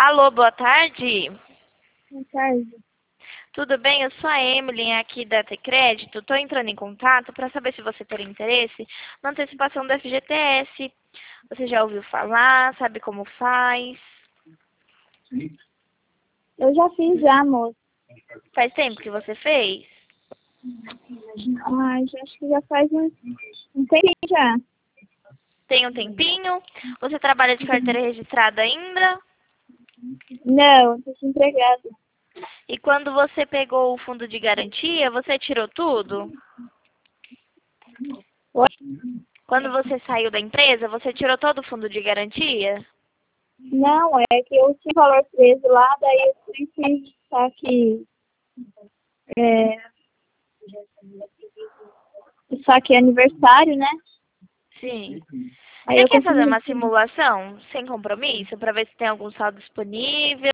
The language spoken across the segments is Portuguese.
Alô, boa tarde. Boa tarde. Tudo bem? Eu sou a Emily aqui da T-Crédito. Estou entrando em contato para saber se você teria interesse na antecipação do FGTS. Você já ouviu falar? Sabe como faz? Eu já fiz já, moça. Faz tempo que você fez? Mas acho que já faz um tempinho já. Tem um tempinho? Você trabalha de carteira registrada ainda? Não, estou desempregada. E quando você pegou o fundo de garantia, você tirou tudo? Oi? Quando você saiu da empresa, você tirou todo o fundo de garantia? Não, é que eu tinha valor preso lá, daí eu tive que só que é aniversário, né? Sim. Aí Você eu quer fazer consegui. uma simulação sem compromisso para ver se tem algum saldo disponível?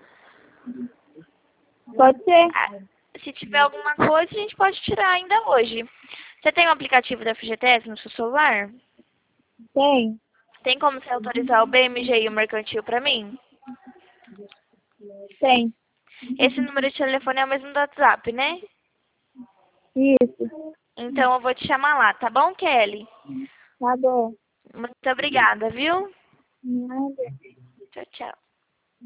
Pode ser? Ah, se tiver alguma coisa, a gente pode tirar ainda hoje. Você tem o aplicativo da FGTS no seu celular? Tem. Tem como você autorizar o BMG e o mercantil para mim? Tem. Esse número de telefone é o mesmo do WhatsApp, né? Isso. Então eu vou te chamar lá, tá bom, Kelly? Tá bom. Muito obrigada, viu? Nada. Tchau, tchau.